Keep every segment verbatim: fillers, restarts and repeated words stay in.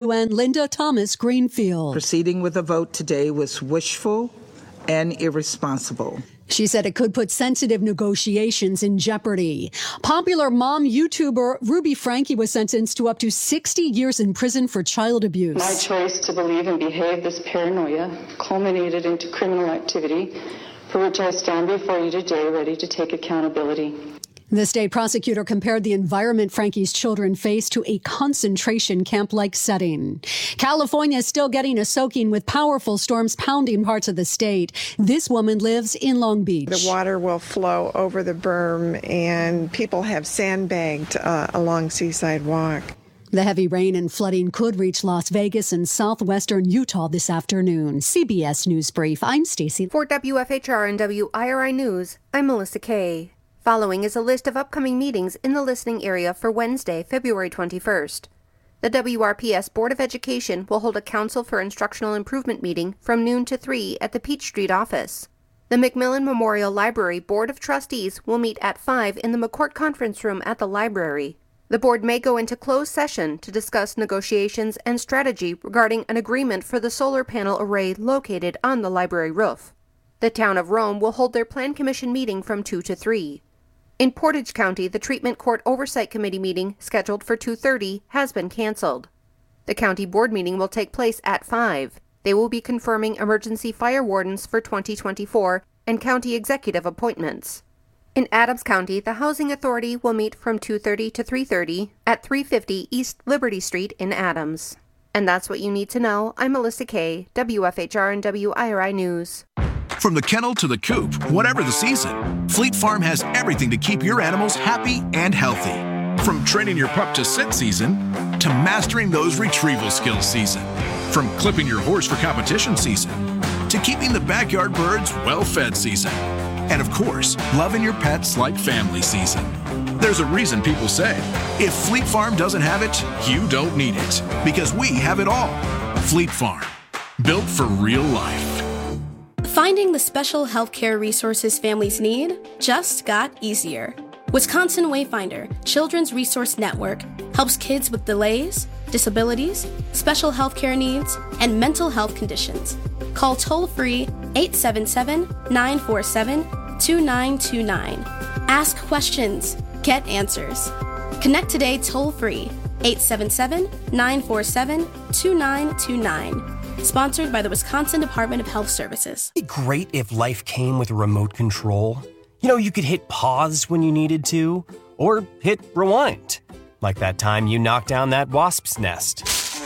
W N Linda Thomas Greenfield. Proceeding with a vote today was wishful and irresponsible. She said it could put sensitive negotiations in jeopardy. Popular mom YouTuber Ruby Franke was sentenced to up to sixty years in prison for child abuse. My choice to believe and behave this paranoia culminated into criminal activity for which I stand before you today ready to take accountability. The state prosecutor compared the environment Franke's children faced to a concentration camp-like setting. California is still getting a soaking with powerful storms pounding parts of the state. This woman lives in Long Beach. The water will flow over the berm, and people have sandbagged uh, along Seaside Walk. The heavy rain and flooding could reach Las Vegas and southwestern Utah this afternoon. C B S News Brief, I'm Stacey. For W F H R and W I R I News, I'm Melissa Kay. Following is a list of upcoming meetings in the listening area for Wednesday, February twenty-first. The W R P S Board of Education will hold a Council for Instructional Improvement meeting from noon to three at the Peach Street office. The McMillan Memorial Library Board of Trustees will meet at five in the McCourt Conference Room at the library. The board may go into closed session to discuss negotiations and strategy regarding an agreement for the solar panel array located on the library roof. The Town of Rome will hold their Plan Commission meeting from two to three. In Portage County, the Treatment Court Oversight Committee meeting, scheduled for two thirty, has been canceled. The county board meeting will take place at five. They will be confirming emergency fire wardens for twenty twenty-four and county executive appointments. In Adams County, the Housing Authority will meet from two thirty to three thirty at three fifty East Liberty Street in Adams. And that's what you need to know. I'm Melissa Kay, W F H R and W I R I News. From the kennel to the coop, whatever the season, Fleet Farm has everything to keep your animals happy and healthy. From training your pup to sit season, to mastering those retrieval skills season. From clipping your horse for competition season, to keeping the backyard birds well-fed season. And of course, loving your pets like family season. There's a reason people say, if Fleet Farm doesn't have it, you don't need it. Because we have it all. Fleet Farm, built for real life. Finding the special healthcare resources families need just got easier. Wisconsin Wayfinder Children's Resource Network helps kids with delays, disabilities, special healthcare needs, and mental health conditions. Call toll-free eight seven seven, nine four seven, two nine two nine. Ask questions. Get answers. Connect today toll-free eight seven seven, nine four seven, two nine two nine. Sponsored by the Wisconsin Department of Health Services. It'd be great if life came with a remote control. You know, you could hit pause when you needed to, or hit rewind. Like that time you knocked down that wasp's nest.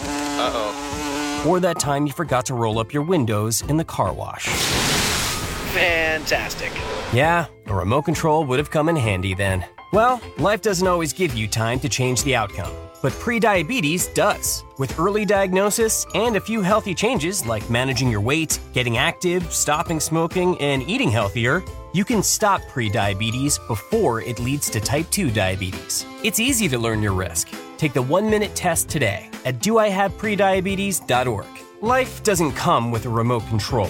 Uh-oh. Or that time you forgot to roll up your windows in the car wash. Fantastic. Yeah, a remote control would have come in handy then. Well, life doesn't always give you time to change the outcome. But prediabetes does. With early diagnosis and a few healthy changes like managing your weight, getting active, stopping smoking, and eating healthier, you can stop prediabetes before it leads to type two diabetes. It's easy to learn your risk. Take the one-minute test today at do I have prediabetes dot org. Life doesn't come with a remote control.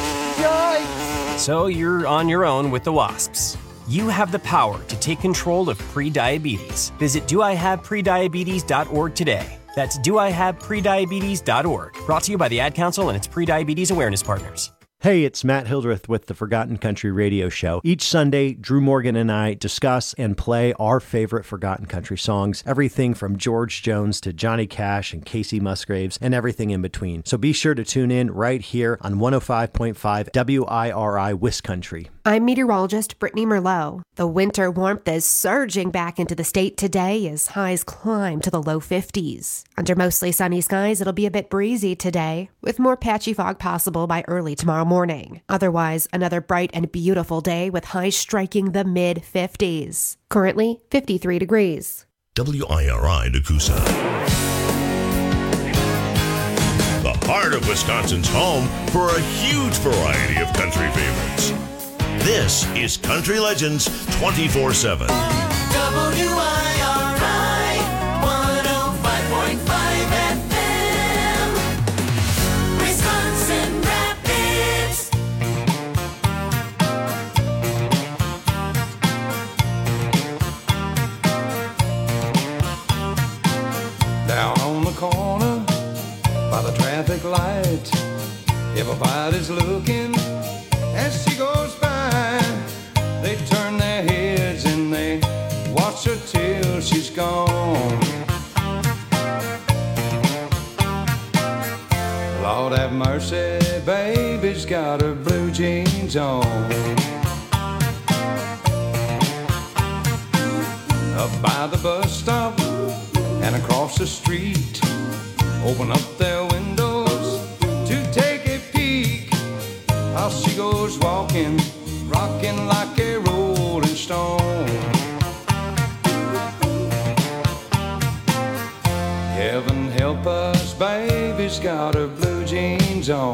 Yikes! So you're on your own with the wasps. You have the power to take control of prediabetes. Visit do I have prediabetes dot org today. That's do I have prediabetes dot org. Brought to you by the Ad Council and its prediabetes awareness partners. Hey, it's Matt Hildreth with the Forgotten Country Radio Show. Each Sunday, Drew Morgan and I discuss and play our favorite Forgotten Country songs, everything from George Jones to Johnny Cash and Casey Musgraves and everything in between. So be sure to tune in right here on one oh five point five W I R I Wiscountry. I'm meteorologist Brittany Merlot. The winter warmth is surging back into the state today as highs climb to the low fifties. Under mostly sunny skies, it'll be a bit breezy today, with more patchy fog possible by early tomorrow morning. Otherwise, another bright and beautiful day with highs striking the mid-fifties. Currently, fifty-three degrees. W I R I Nakusa. The heart of Wisconsin's home for a huge variety of country favorites. This is Country Legends twenty-four seven. W I R I one oh five point five F M, Wisconsin Rapids. Down on the corner by the traffic light. Everybody's looking as she goes by. They turn their heads and they watch her till she's gone. Lord have mercy, baby's got her blue jeans on. Up by the bus stop and across the street, open up their windows to take a peek. How she goes walking, rocking like a rolling stone. Heaven help us, baby's got her blue jeans on.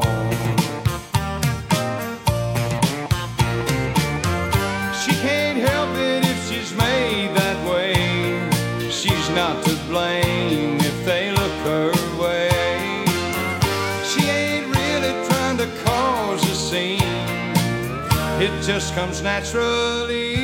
She can't help it if she's made that way. She's not to blame if they look her way. She ain't really trying to cause a scene. It just comes naturally.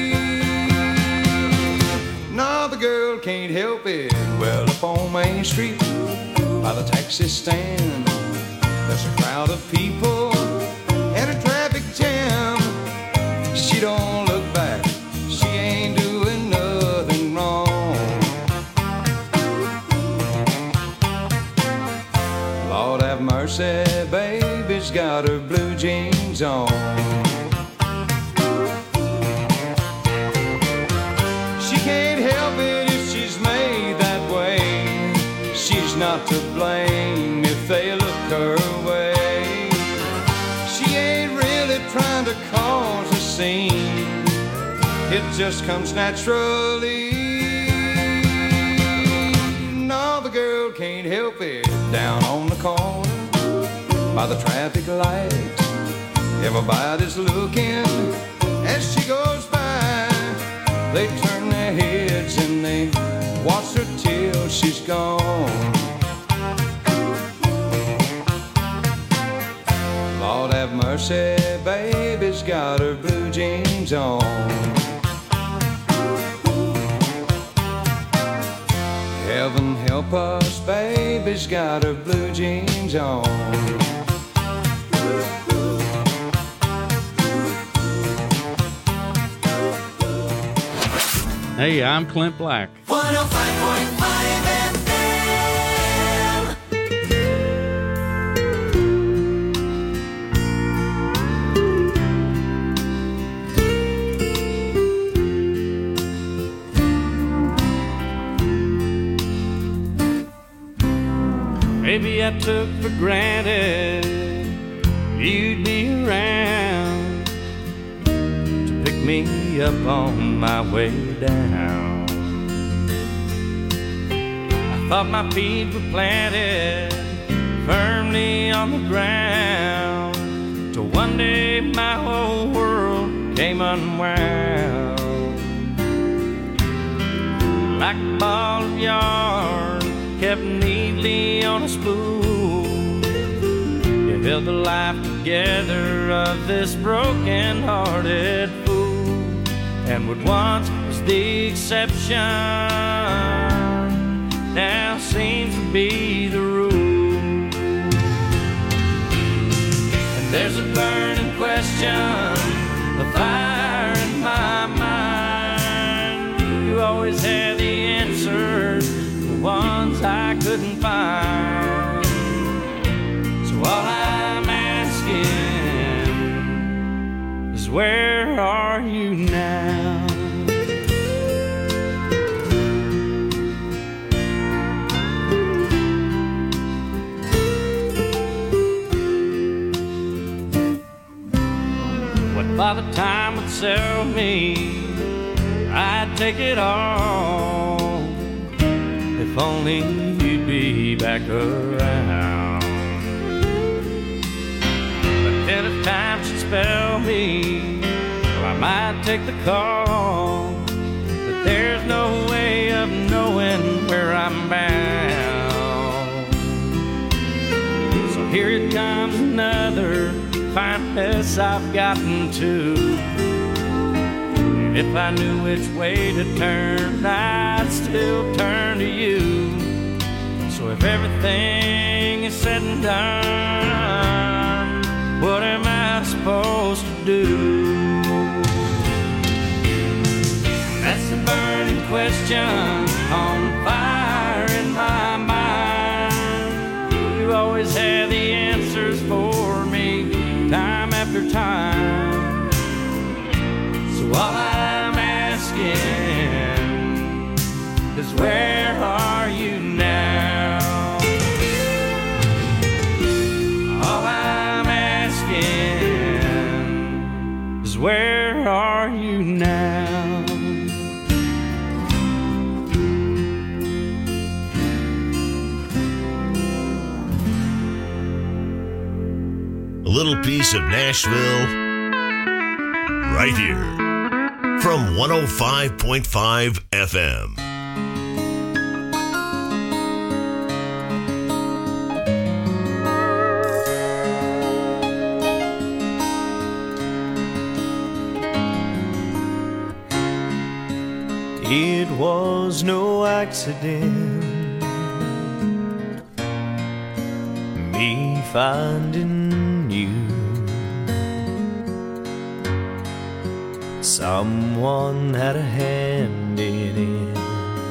No, the girl can't help it. Well, up on Main Street, by the taxi stand, there's a crowd of people and a traffic jam. She don't look back, she ain't doing nothing wrong. Lord have mercy, baby's got her blue jeans on. She can't help it if she's made that way. She's not to blame if they look her way. She ain't really trying to cause a scene. It just comes naturally. No, the girl can't help it. Down on the corner, by the traffic light, everybody's looking as she goes by. They turn their heads and they watch her till she's gone. Lord have mercy, baby's got her blue jeans on. Heaven help us, baby's got her blue jeans on. Hey, I'm Clint Black. one oh five point five F Maybe I took for granted you'd be around to pick me up on my way down. I thought my feet were planted firmly on the ground, till one day my whole world came unwound. Like a ball of yarn kept neatly on a spool, you held the life together of this broken-hearted fool, and what once was the exception now seems to be the rule. And there's a burning question, a fire in my mind. You always had the answers, the ones I couldn't find. So all I'm asking is, where are you now? What Father Time would sell me, I'd take it all, if only you'd be back around. But then if time should spell me, well, I might take the call, but there's no way of knowing where I'm bound. So here it comes, another fine mess I've gotten to. If I knew which way to turn, I'd still turn to you. So if everything is said and done, what am I supposed to do? That's the burning question on fire in my mind. You always have the answers for me, time after time. So all I'm asking is, where are you now? All I'm asking is, where are you now? A little piece of Nashville right here from one oh five point five F M. It was no accident, me finding you. Someone had a hand in it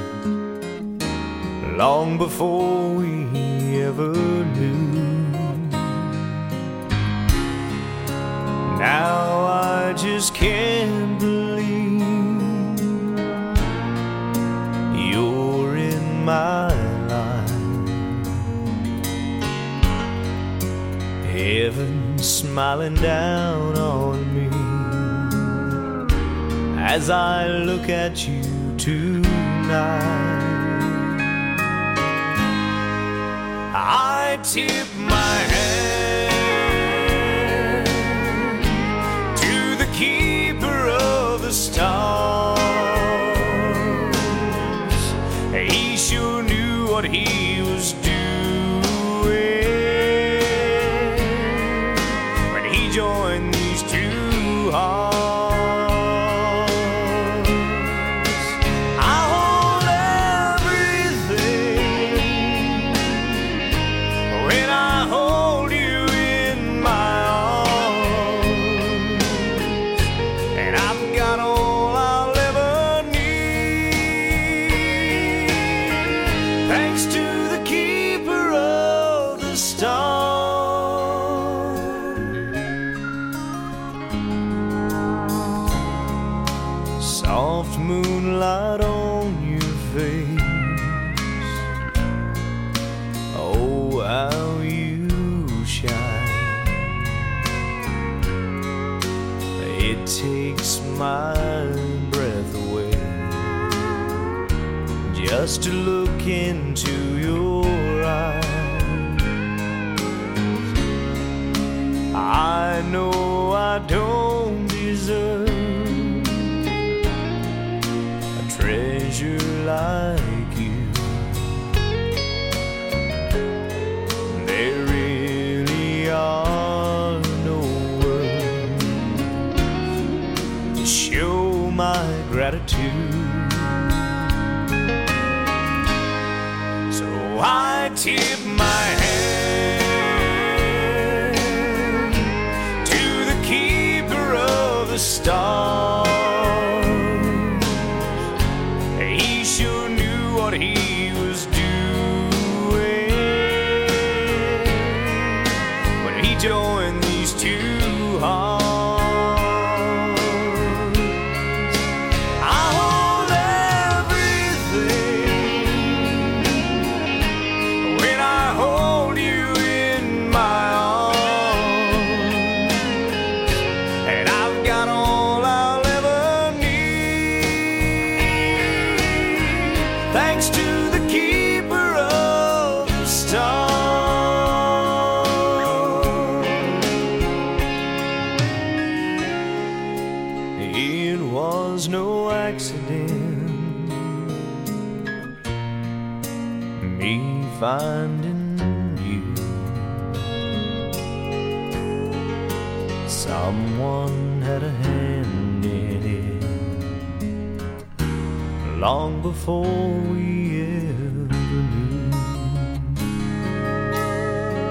long before we ever knew. Now I just can't believe you're in my life. Heaven smiling down on me as I look at you tonight. I tip my hand to the keeper of the stars. He sure knew what he was doing when he joined these two hearts. Soft moonlight on your face, oh how you shine. It takes my breath away just to look into your eyes. I know I don't deserve treasure like you. There really are no words to show my gratitude. So I tip my hand to the keeper of the stars. He was doing when he joined these two hearts. I hold everything when I hold you in my arms, and I've got all I'll ever need, thanks to the keeper of the stars. It was no accident, me finding you. Someone had a hand in it long before we ever knew.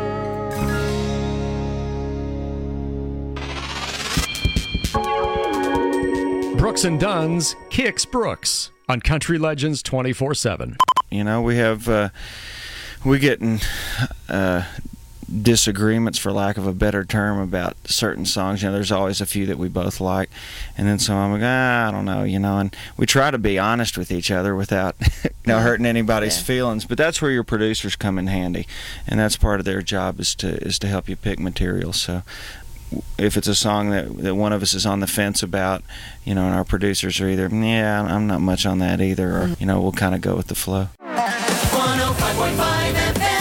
Brooks and Dunn's Kix Brooks on Country Legends twenty-four seven. You know, we have, uh, we get in uh, disagreements, for lack of a better term, about certain songs. You know, there's always a few that we both like, and then some I'm like, ah, I don't know, you know, and we try to be honest with each other without you know, hurting anybody's yeah. feelings, but that's where your producers come in handy, and that's part of their job is to is to help you pick material. So if it's a song that, that one of us is on the fence about, you know, and our producers are either, yeah, I'm not much on that either, or, you know, we'll kind of go with the flow. one oh five point five F M.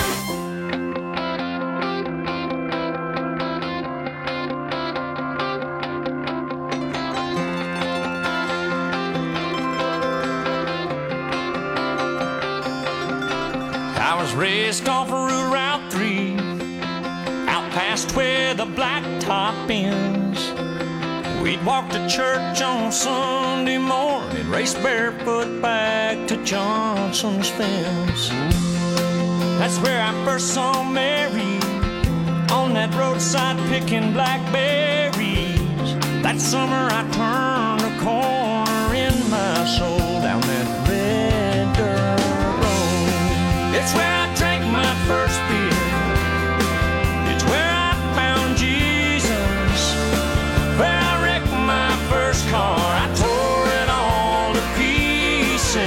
I was raised off of Route three, out past where the blacktop ends. We'd walk to church on Sunday morning, race barefoot back to Johnson's fence. That's where I first saw Mary, on that roadside picking blackberries. That summer I turned a corner in my soul down that red dirt road. It's where I drank my first beer. It's where I found Jesus. Where I wrecked my first car. I tore it all to pieces.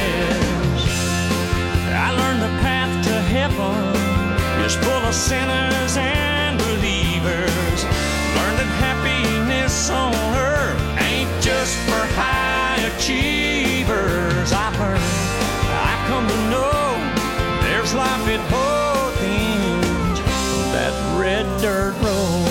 I learned the path to heaven is full of sinners and believers. Learned that happiness on earth ain't just for high achievers. I've learned, I've come to know there's life at both ends of that red dirt road.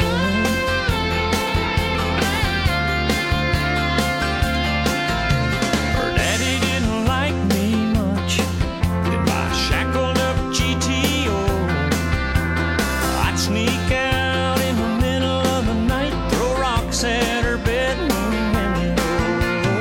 Her daddy didn't like me much in my shackled up G T O. I'd sneak out in the middle of the night, throw rocks at her bedroom window.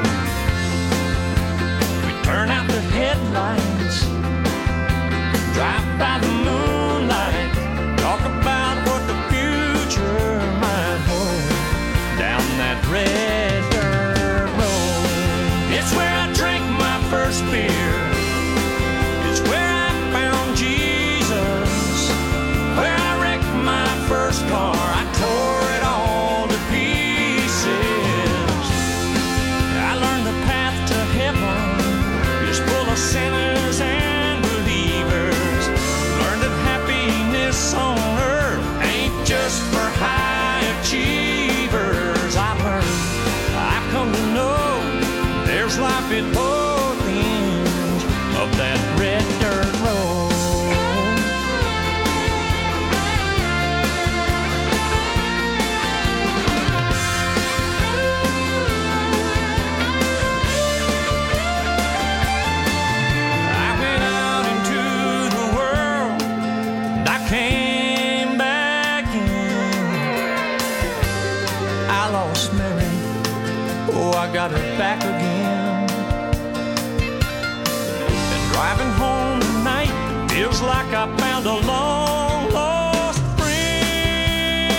We'd turn out the headlights, drive by the moonlight, talk about what the future might hold down that red dirt road. It's where I drank my first beer. It's where I found Jesus. Where I wrecked my first car. I tore it all to pieces. I learned the path to heaven is full of sinners and believers. Learned that happiness on earth ain't just for high achievers. I've learned, I've come to know there's life at both ends of that red dirt road. I went out into the world and I came back in. I lost Mary, oh, I got her back again. And driving home tonight feels like I found a long lost friend.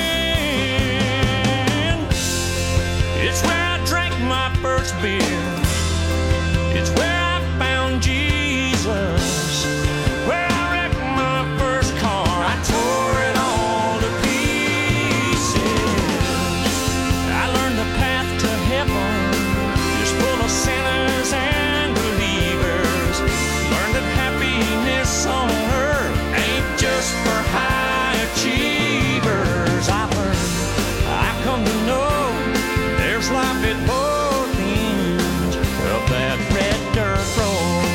It's where I drank my first beer. It's where I found Jesus. Where I wrecked my first car. I tore it all to pieces. I learned the path to heaven is full of sinners and believers. Learned that happiness on earth ain't just for high achievers. I've learned, I've come to know there's life at both ends of that red dirt road.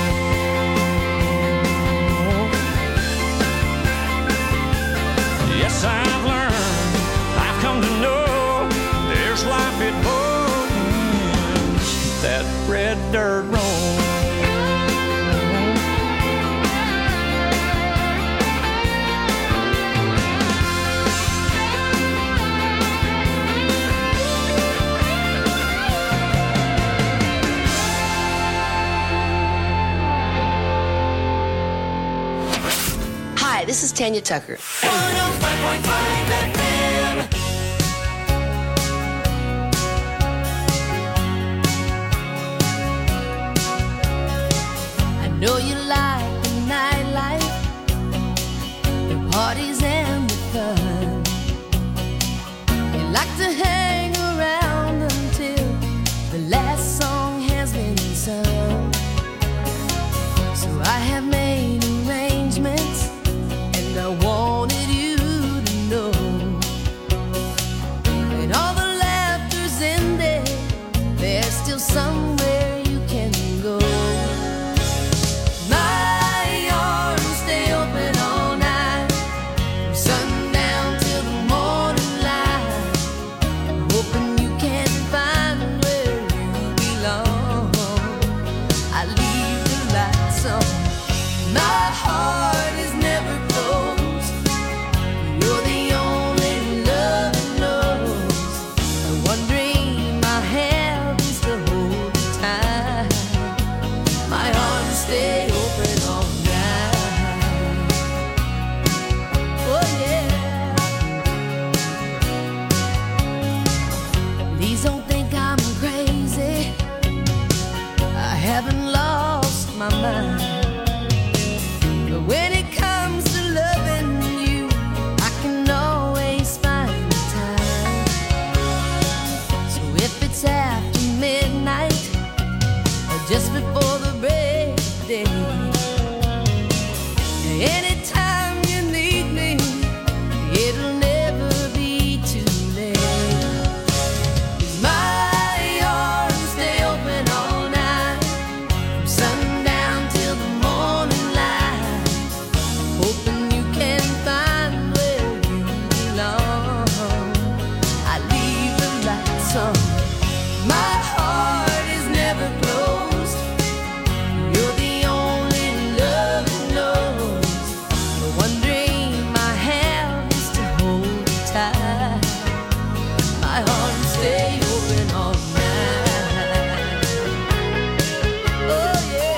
Yes, I've learned, I've come to know there's life at both ends, that red dirt road. Hi, this is Tanya Tucker. one oh five point five F M. know you like the nightlife, the parties and the fun. You like to hang around until the last song has been sung. So I have made arrangements, and I wanted you to know that all the laughter's ended, there's still somewhere you can go. My arms stay open all night, from sundown till the morning light, hoping you can find where you belong. I leave the lights on. My heart is never closed. You're the only love that knows. The one dream I have is to hold you tight. My arms stay open all night. Oh yeah. Please don't think I'm crazy. I haven't lost my mind. But when it comes to loving you, I can always find the time. So if it's after midnight or just before the break of day, anytime you need me, it'll never be too late. 'Cause my arms stay open all night, from sundown till the morning light, hoping you can find where you belong. I leave the lights on. My heart is never closed. You're the only love that knows. The one dream I have is to hold you tight. My arms stay open all night. Oh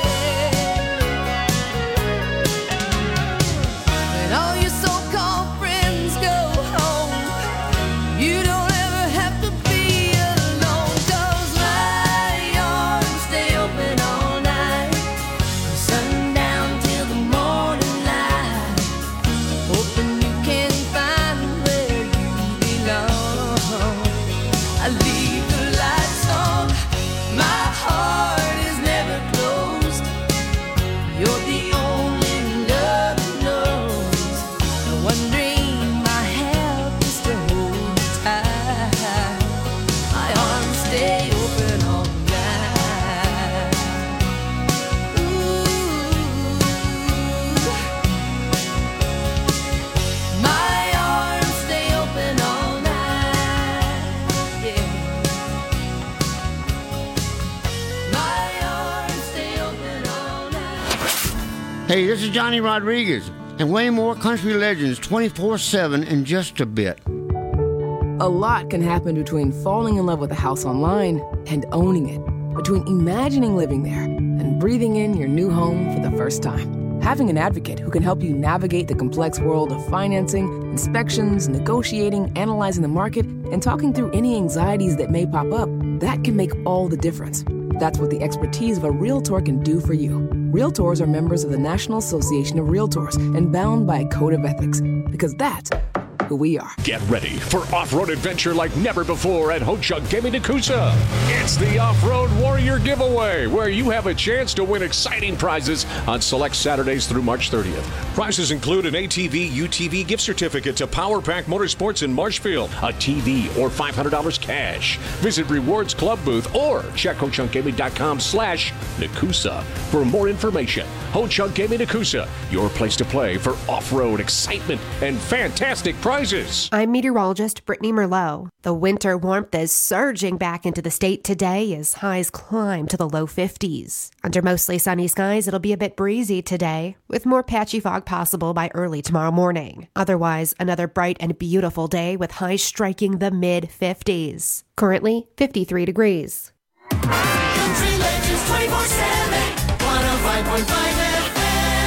yeah. When all your so-called friends go home, you don't ever have to be alone. 'Cause my arms stay open all night, from sundown till the morning light, hoping you can find where you belong. I leave the lights on. My heart is never closed. You're the only love that knows. The one dream I have is to hold you tight. My arms stay open all night. Ooh. My arms stay open all night. Yeah. My arms stay open all night. Hey, this is Johnny Rodriguez, and way more country legends twenty-four seven in just a bit. A lot can happen between falling in love with a house online and owning it, between imagining living there and breathing in your new home for the first time. Having an advocate who can help you navigate the complex world of financing, inspections, negotiating, analyzing the market, and talking through any anxieties that may pop up, that can make all the difference. That's what the expertise of a Realtor can do for you. Realtors are members of the National Association of Realtors and bound by a code of ethics, because that's who we are. Get ready for off-road adventure like never before at Ho-Chunk Gaming Nakusa. It's the Off-Road Warrior Giveaway, where you have a chance to win exciting prizes on select Saturdays through March thirtieth. Prizes include an A T V U T V gift certificate to Power Pack Motorsports in Marshfield, a T V, or five hundred dollars cash. Visit Rewards Club booth or check ho chunk gaming dot com slash Nakusa for more information. Ho-Chunk Gaming Nakusa, your place to play for off-road excitement and fantastic prizes. I'm meteorologist Brittany Merlot. The winter warmth is surging back into the state today as highs climb to the low fifties. Under mostly sunny skies, it'll be a bit breezy today, with more patchy fog possible by early tomorrow morning. Otherwise, another bright and beautiful day with highs striking the mid-fifties. Currently, fifty-three degrees. Country Legends twenty-four seven, one oh five point five F M.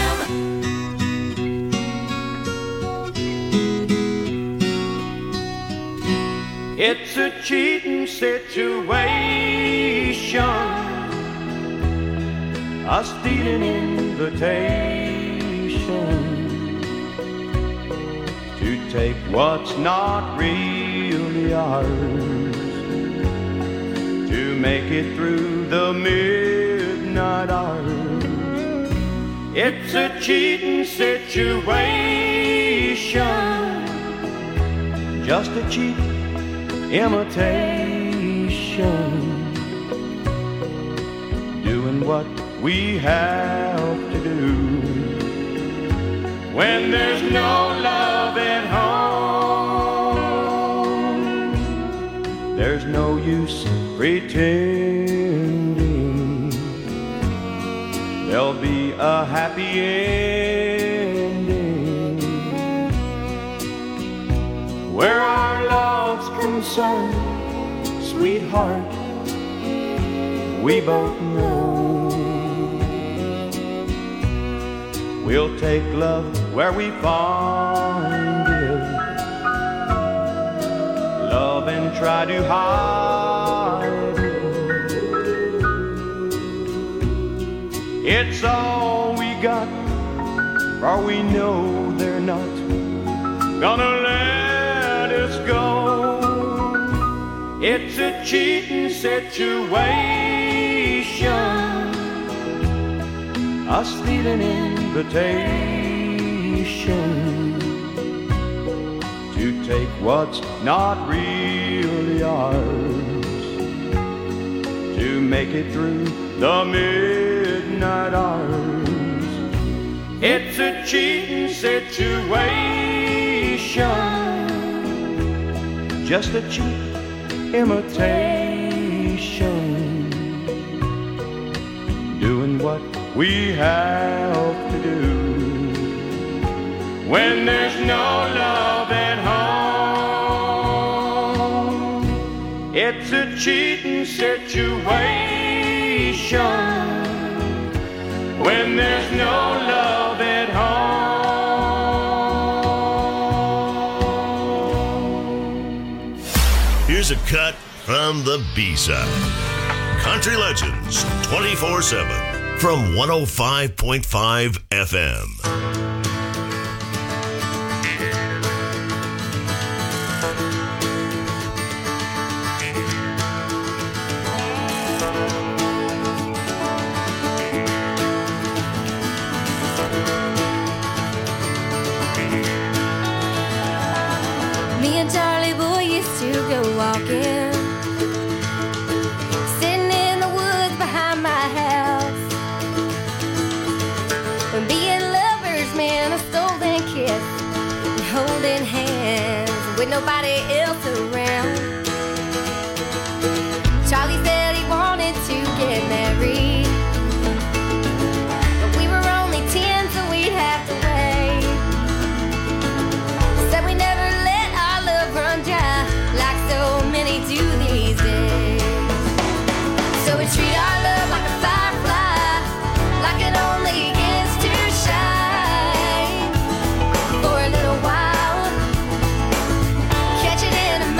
It's a cheating situation a stealing invitation to take what's not really ours, to make it through the midnight hours. It's a cheating situation, just a cheap imitation, doing what we have to do when there's no love at home. There's no use pretending there'll be a happy ending where our love's concerned, sweetheart. We both know we'll take love where we find it, love and try to hide it. It's all we got, for we know they're not gonna let us go. It's a cheating situation, a stealing invitation to take what's not really ours, to make it through the midnight hours. It's a cheating situation, just a cheap imitation, doing what we have to do when there's no love at home. It's a cheating situation when there's no love at home. Here's a cut from the B-side. Country Legends twenty-four seven from one oh five point five F M. Me and Charlie boy used to go walking, sitting in the woods behind my house, and being lovers, man, a stolen kiss, and holding hands with nobody else around. Charlie said he wanted to get married, but we were only ten, so we'd have to wait. Said we never let our love run dry like so many do these days. So we treat our love like a firefly, like it only gets to shine for a little while, catch it in a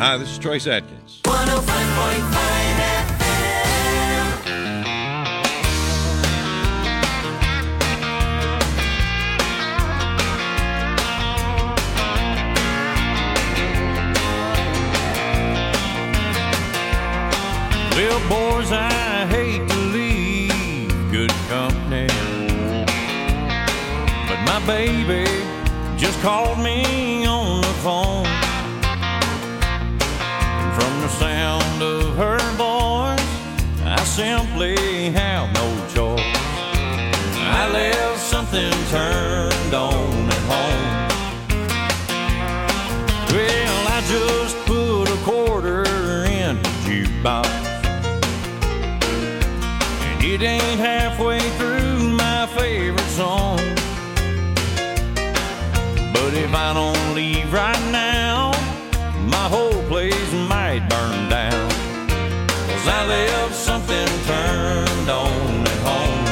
Hi, this is Trace Adkins. one oh five point five F Well, boys, I hate to leave good company, but my baby just called me on the phone. And from the sound of her voice, I simply have no choice. I left something turned on at home. Well, I just put a quarter in the jukebox. It ain't halfway through my favorite song. But if I don't leave right now, my whole place might burn down. 'Cause I left something turned on at home.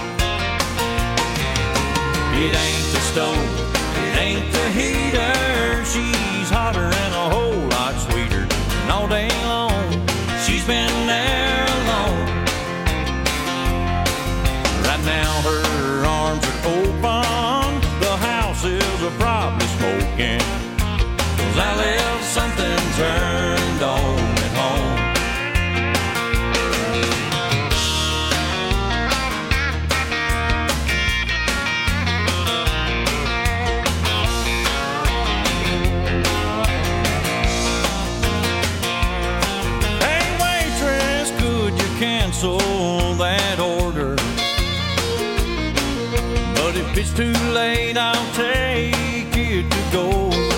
It ain't the stove, it ain't the heater. She's hotter and a whole lot sweeter. And all day long, she's been there alone. Right now her arms are open, the house is a probably smoking. 'Cause I left something turned on at home. Hey waitress, could you cancel that order? If it's too late, I'll take it to go.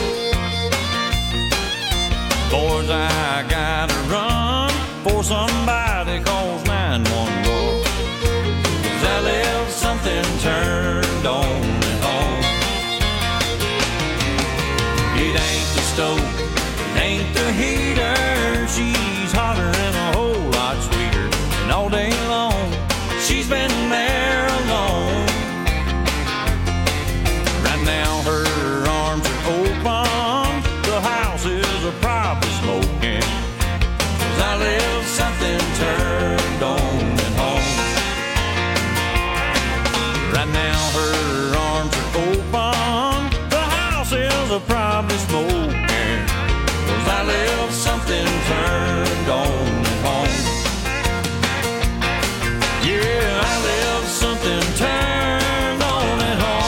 Boys, I gotta run for somebody calls nine one one. 'Cause I left something turned on at home. It ain't the stove, it ain't the heater. She's hotter and a whole lot sweeter. And all day long, she's been there alone. Now her arms are open, the house is a probably smoking. 'Cause I left something turned on at home. Right now her arms are open, the house is a probably smoking. 'Cause I left something turned on at home. Yeah, I left something turned on at home.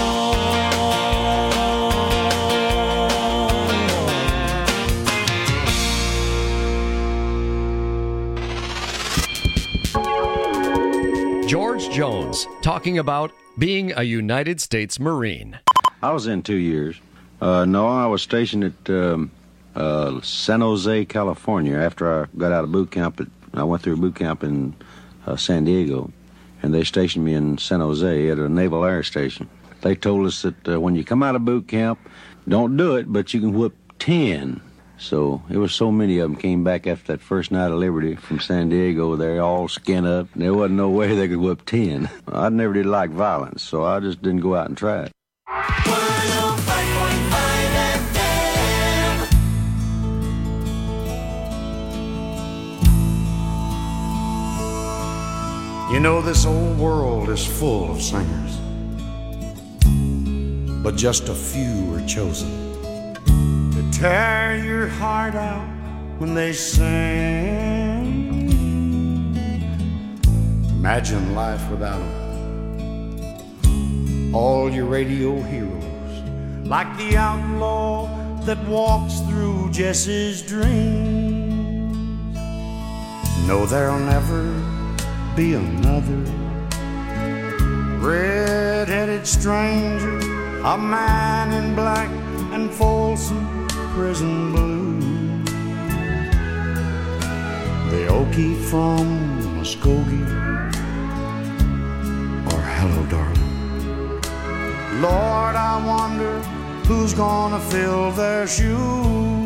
George Jones talking about being a United States Marine. I was in two years. Uh, no, I was stationed at um, uh, San Jose, California. After I got out of boot camp, at, I went through boot camp in uh, San Diego, and they stationed me in San Jose at a Naval Air Station. They told us that uh, when you come out of boot camp, don't do it, but you can whip ten. So it was so many of them came back after that first night of liberty from San Diego. They're all skin up. And there wasn't no way they could whip ten. I never did like violence, so I just didn't go out and try it. You know this old world is full of singers, but just a few are chosen to tear your heart out when they sing. Imagine life without them. All your radio heroes, like the outlaw that walks through Jesse's dreams. No, there'll never be another red-headed stranger, a man in black and Folsom prison blue, the Okie from Muskogee, or hello darling. Lord, I wonder who's gonna fill their shoes.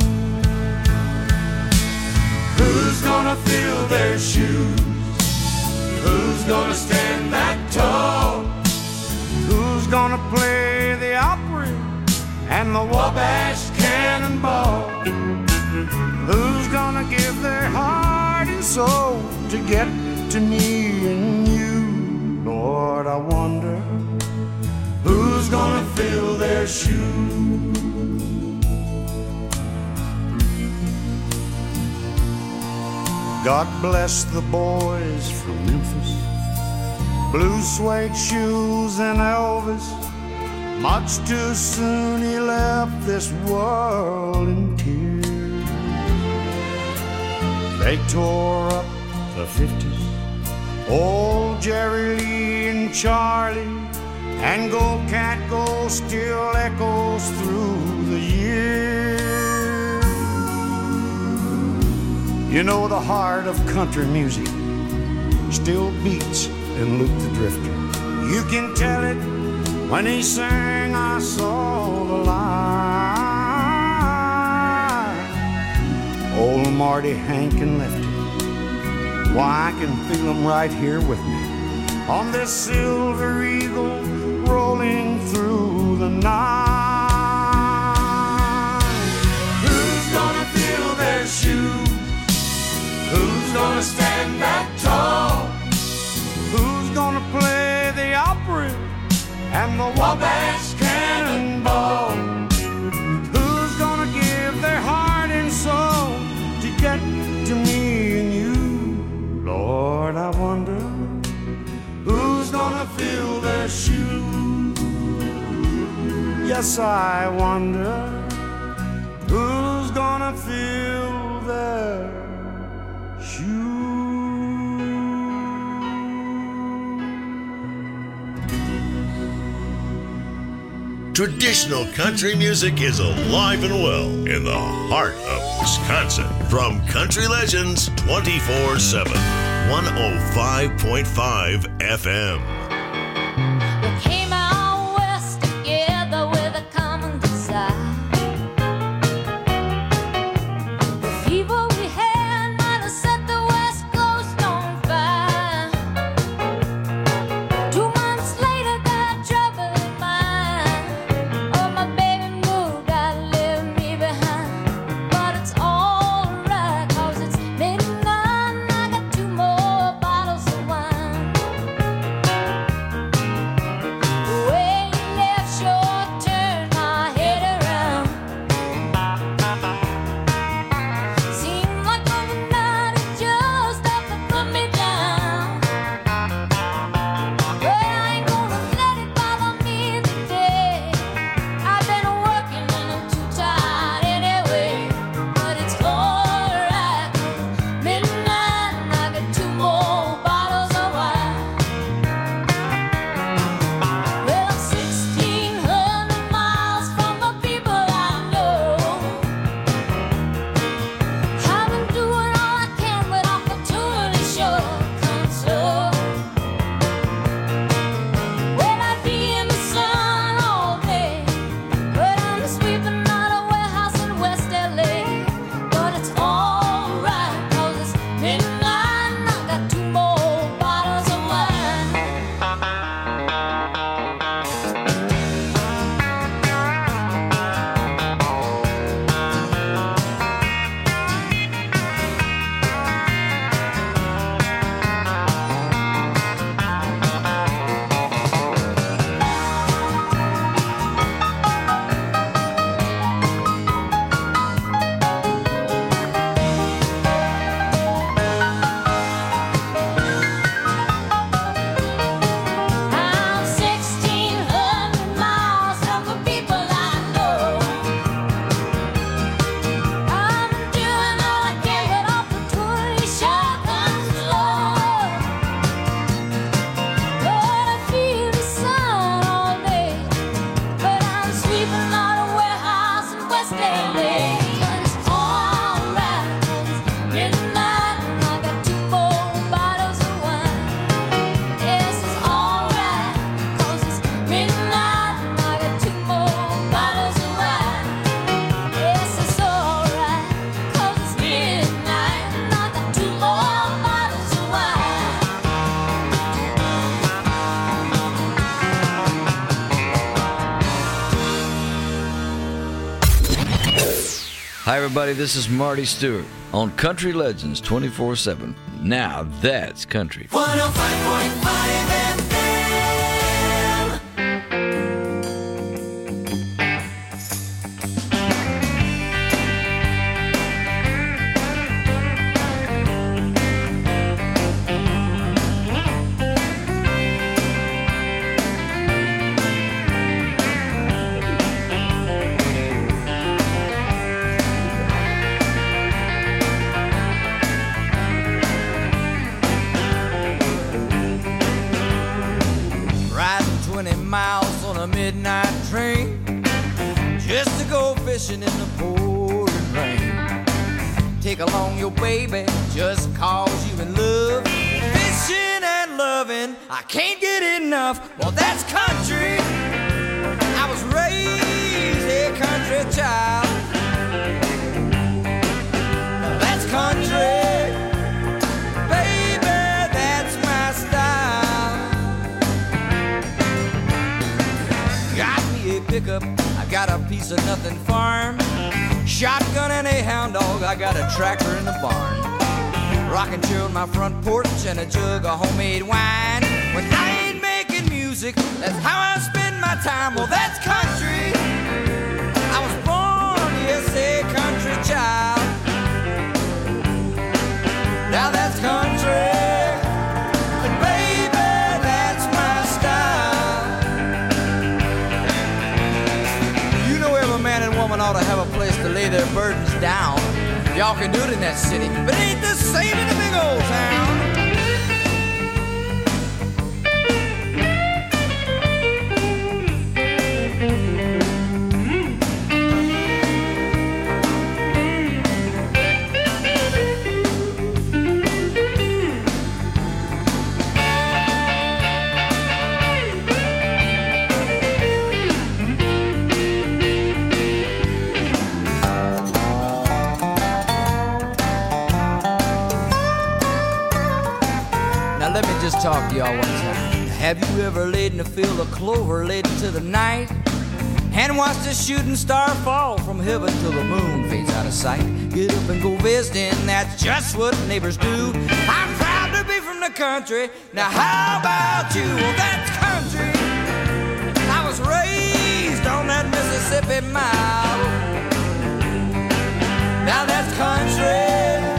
Who's gonna fill their shoes? Who's gonna stand that tall? Who's gonna play the Opry and the Wabash Cannonball? Who's gonna give their heart and soul to get to me and you? Lord, I wonder who's gonna fill their shoes. God bless the boys from Memphis, blue suede shoes and Elvis. Much too soon he left this world in tears. They tore up the fifties, old Jerry Lee and Charlie, and Go Cat Go still echoes through the years. You know the heart of country music still beats in Luke the Drifter. You can tell it when he sang I Saw the Light. Old Marty, Hank and Lefty, why I can feel them right here with me on this silver eagle rolling through the night. Who's gonna fill their shoes? Who's gonna stand back tall? Who's gonna play the opera and the Wabash Cannonball? Who's gonna give their heart and soul to get to me and you? Lord, I wonder who's gonna fill their shoes. Yes, I wonder who's gonna fill their shoes. Traditional country music is alive and well in the heart of Wisconsin. From Country Legends twenty-four seven, one oh five point five F M. We came out west together with a common desire. The fever we had might have set the West Coast on fire. Two months later, got trouble in mind. Oh, my baby moved, God left me behind. But it's alright, 'cause it's midnight and I got two more bottles of wine. Hi, everybody. This is Marty Stewart on Country Legends twenty-four seven. Now that's country. one oh five point five F M. Miles on a midnight train just to go fishing in the pouring rain. Take along your baby just cause you in love. Fishing and loving, I can't get enough. Well, that's country. I was raised a country child. Now that's country. Pickup, I got a piece of nothing farm. Shotgun and a hound dog, I got a tractor in the barn. Rocking chair on my front porch and a jug of homemade wine. When I ain't making music, that's how I spend my time. Well, that's country. I was born, yes, a country child. Now that's country. Ought to have a place to lay their burdens down. Y'all can do it in that city, but it ain't the same in the big old town. Let me just talk to y'all one time. Have you ever laid in a field of clover late into the night and watched a shooting star fall from heaven till the moon fades out of sight? Get up and go visiting, that's just what neighbors do. I'm proud to be from the country. Now how about you? Well, that's country. I was raised on that Mississippi mile. Now that's country.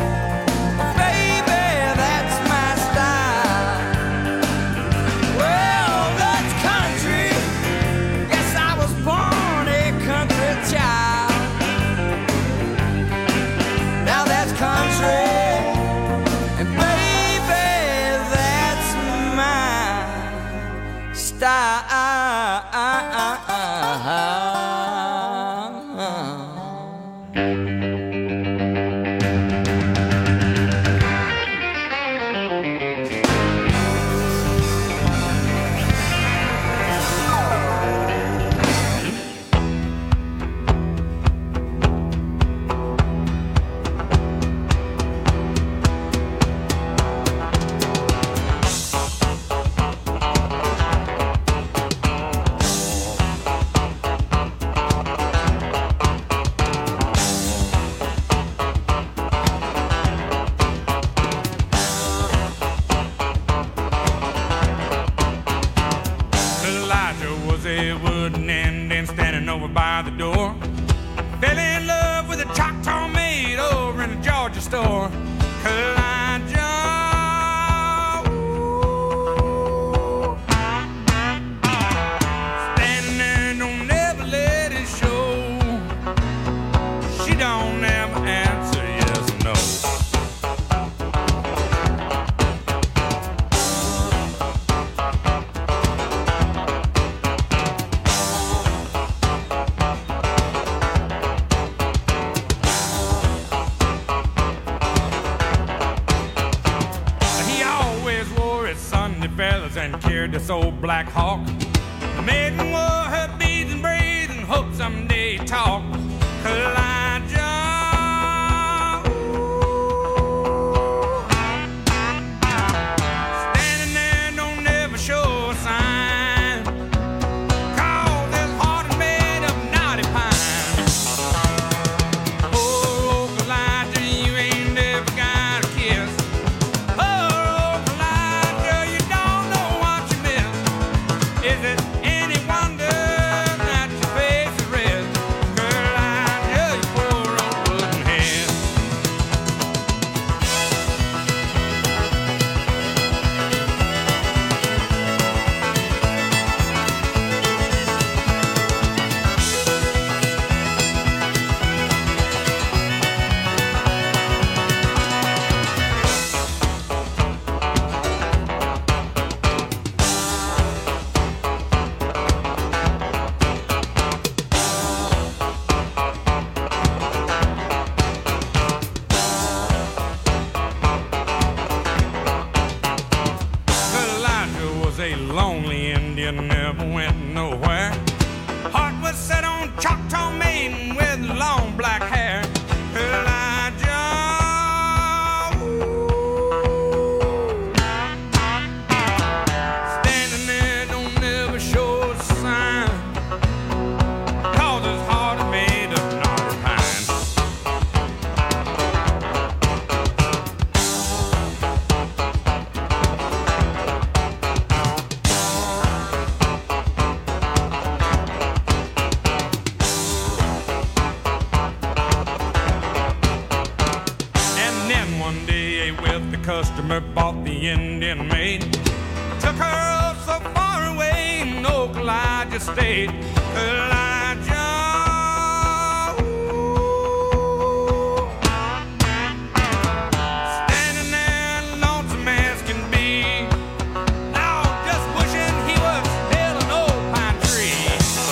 This old Black Hawk. The maiden wore her beads and braids and hoped someday talk. Elijah, ooh. Standing there don't never show a sign. Cause his heart is made of knotty pine. Oh, customer bought the Indian maid. Took her so far away in Okalija State. Elijah, ooh. Standing there lonesome as can be. Now just wishing he was still an old pine tree.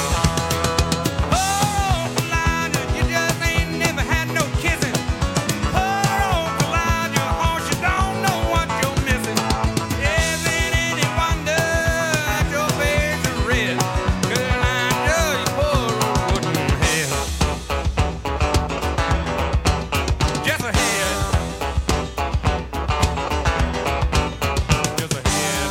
Oh, Elijah, you just ain't never had no kissing. Oh, Elijah, horse, you don't know what you're missing. Yes, ain't any wonder that your face is red. Elijah, you poor old wooden head. Just a head. Just a head.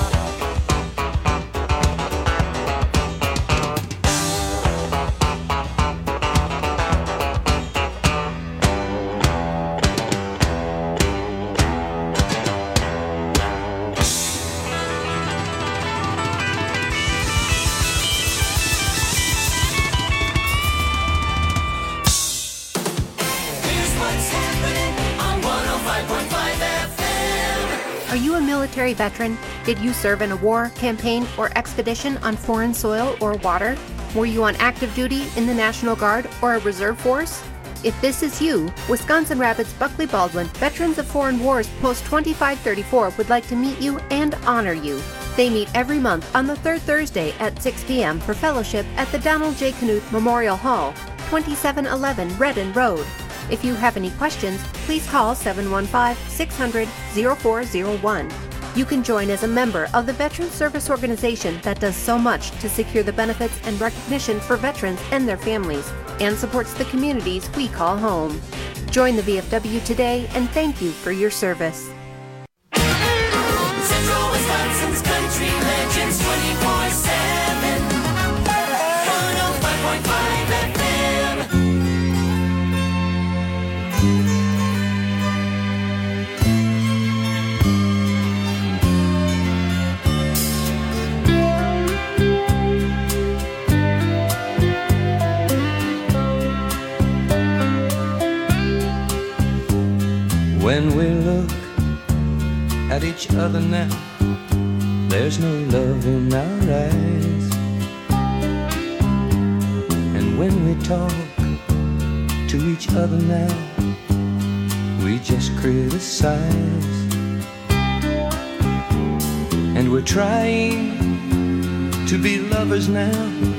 Here's what's happening on one oh five point five F M. Are you a military veteran? Did you serve in a war, campaign, or expedition on foreign soil or water? Were you on active duty in the National Guard or a reserve force? If this is you, Wisconsin Rapids Buckley Baldwin Veterans of Foreign Wars Post twenty-five thirty-four would like to meet you and honor you. They meet every month on the third Thursday at six p.m. for fellowship at the Donald J. Knuth Memorial Hall, twenty-seven eleven Redden Road. If you have any questions, please call seven one five, six hundred, oh four oh one. You can join as a member of the Veteran Service Organization that does so much to secure the benefits and recognition for veterans and their families, and supports the communities we call home. Join the V F W today, and thank you for your service. Central Wisconsin's Country Legends twenty-four seven. one oh five point five F M. When we look at each other now, there's no love in our eyes. And when we talk to each other now, we just criticize. And we're trying to be lovers now.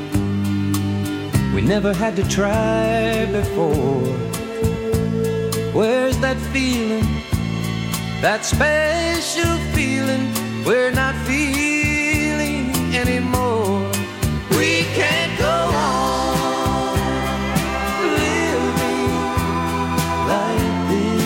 We never had to try before. Where's that feeling, that special feeling we're not feeling anymore? We can't go on living like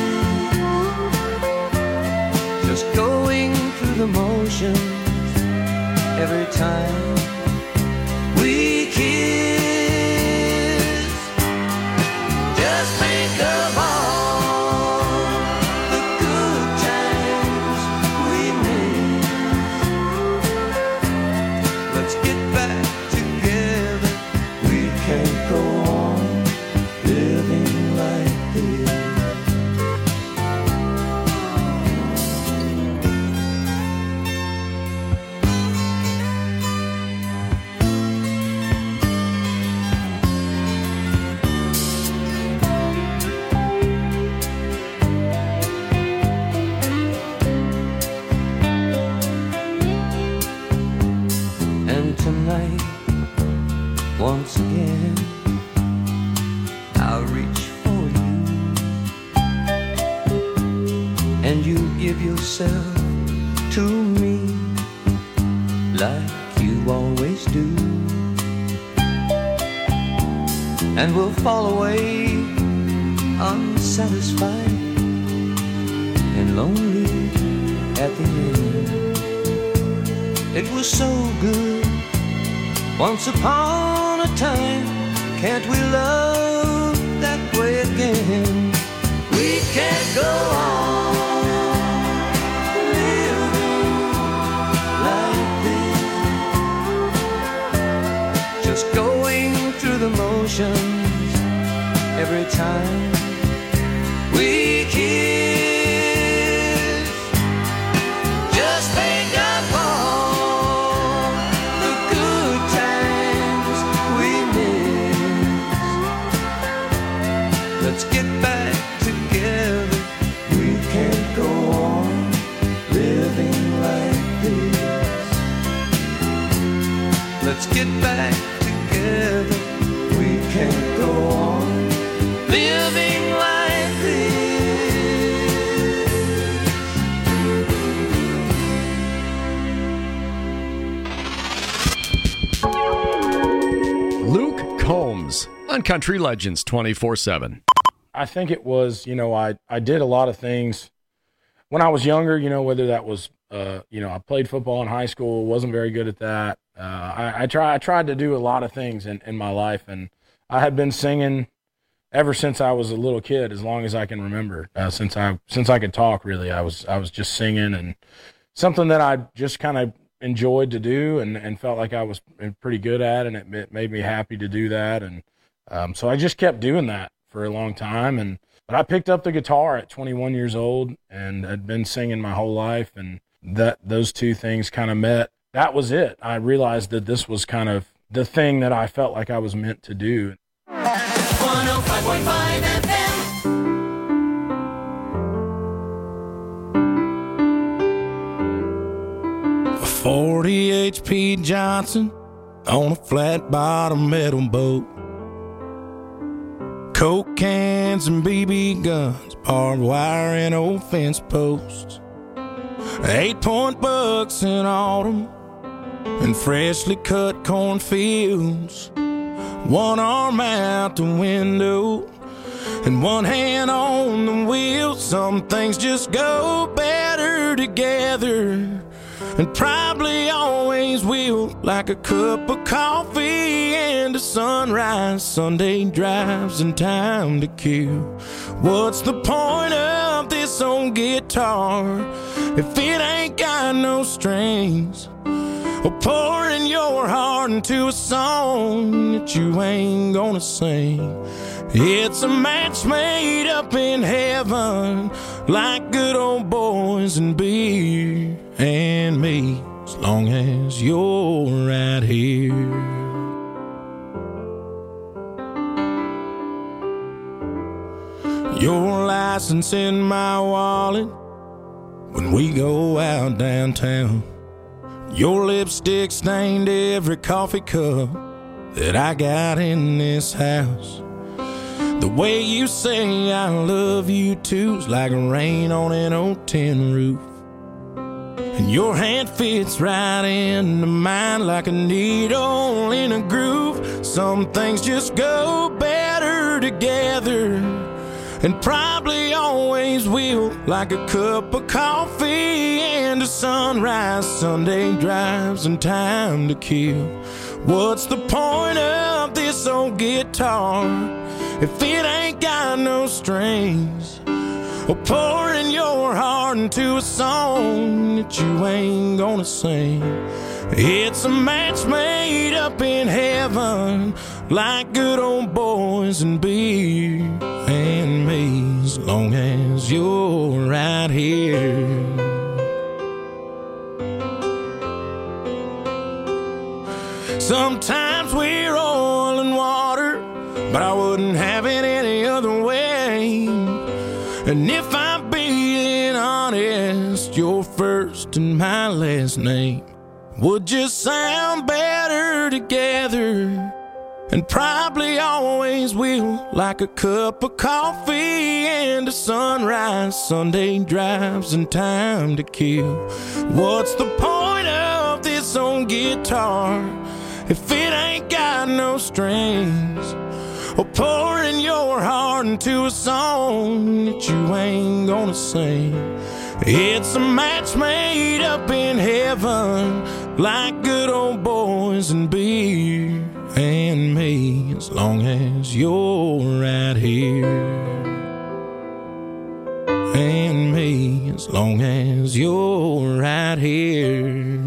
this, just going through the motions every time we kiss. Just think of all once again, I'll reach for you, and you give yourself to me like you always do, and we'll fall away unsatisfied and lonely at the end. It was so good once upon a time, can't we love that way again? We can't go on living like this, just going through the motions every time we kiss. on Country Legends twenty-four seven. I think it was, you know, I, I did a lot of things when I was younger, you know, whether that was, uh, you know, I played football in high school, wasn't very good at that. Uh, I, I, try, I tried to do a lot of things in, in my life, and I had been singing ever since I was a little kid, as long as I can remember. Uh, since I since I could talk, really, I was I was just singing, and something that I just kind of enjoyed to do, and, and felt like I was pretty good at, and it, it made me happy to do that, and um, so I just kept doing that for a long time. And but I picked up the guitar at twenty-one years old, and had been singing my whole life, and that those two things kind of met. That was it. I realized that this was kind of the thing that I felt like I was meant to do. one oh five point five F M. forty H P Johnson on a flat bottom metal boat. Coke cans and B B guns, barbed wire and old fence posts. Eight point bucks in autumn and freshly cut cornfields. One arm out the window and one hand on the wheel. Some things just go better together, and probably always will, like a cup of coffee and a sunrise, Sunday drives and time to kill. What's the point of this old guitar if it ain't got no strings? Or pouring your heart into a song that you ain't gonna sing. It's a match made up in heaven, like good old boys and beer and me, as long as you're right here. Your license in my wallet when we go out downtown. Your lipstick stained every coffee cup that I got in this house. The way you say I love you too's like rain on an old tin roof. And your hand fits right into mine like a needle in a groove. Some things just go better together, and probably always will, like a cup of coffee and a sunrise, Sunday drives and time to kill. What's the point of this old guitar if it ain't got no strings? Or pouring your heart into a song that you ain't gonna sing. It's a match made up in heaven, like good old boys and beer and me, as long as you're right here. Sometimes we're oil and water, but I wouldn't have it any other way. And if I'm being honest, your first and my last name would just sound better together, and probably always will, like a cup of coffee and a sunrise, Sunday drives and time to kill. What's the point of this old guitar if it ain't got no strings? Or pouring your heart into a song that you ain't gonna sing. It's a match made up in heaven, like good old boys and beer and me, as long as you're right here. And me, as long as you're right here.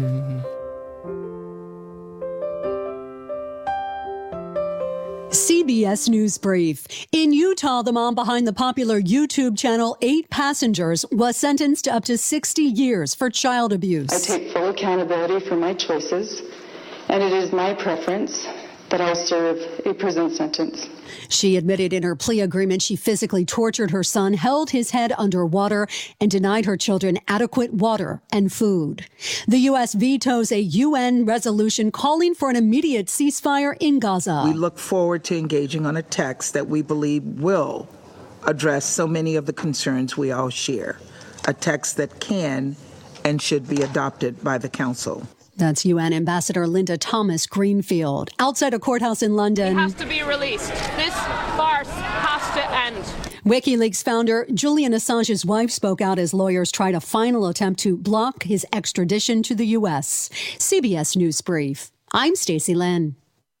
C B S News Brief. In Utah, the mom behind the popular YouTube channel Eight Passengers was sentenced to up to sixty years for child abuse. I take full accountability for my choices, and it is my preference that I serve a prison sentence. She admitted in her plea agreement she physically tortured her son, held his head underwater, and denied her children adequate water and food. The U S vetoes a U N resolution calling for an immediate ceasefire in Gaza. We look forward to engaging on a text that we believe will address so many of the concerns we all share, a text that can and should be adopted by the Council. That's U N Ambassador Linda Thomas Greenfield. Outside a courthouse in London. He has to be released. This farce has to end. WikiLeaks founder Julian Assange's wife spoke out as lawyers tried a final attempt to block his extradition to the U S. C B S News Brief. I'm Stacey Lynn.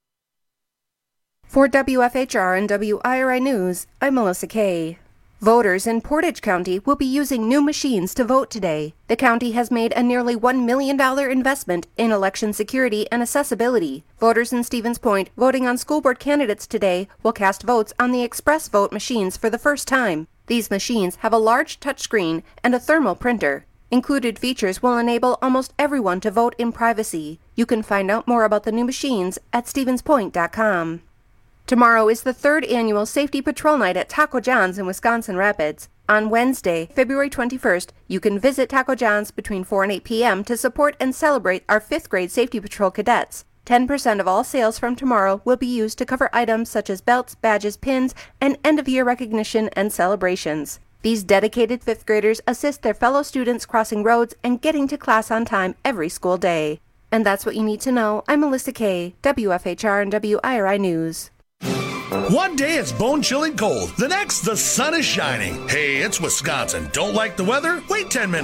For W F H R and W I R I News, I'm Melissa Kay. Voters in Portage County will be using new machines to vote today. The county has made a nearly one million dollars investment in election security and accessibility. Voters in Stevens Point voting on school board candidates today will cast votes on the express vote machines for the first time. These machines have a large touchscreen and a thermal printer. Included features will enable almost everyone to vote in privacy. You can find out more about the new machines at stevens point dot com. Tomorrow is the third annual Safety Patrol Night at Taco John's in Wisconsin Rapids. On Wednesday, February twenty-first, you can visit Taco John's between four and eight p.m. to support and celebrate our fifth grade Safety Patrol cadets. ten percent of all sales from tomorrow will be used to cover items such as belts, badges, pins, and end-of-year recognition and celebrations. These dedicated fifth graders assist their fellow students crossing roads and getting to class on time every school day. And that's what you need to know. I'm Melissa Kay, W F H R and W I R I News. One day it's bone-chilling cold. The next, the sun is shining. Hey, it's Wisconsin. Don't like the weather? Wait ten minutes.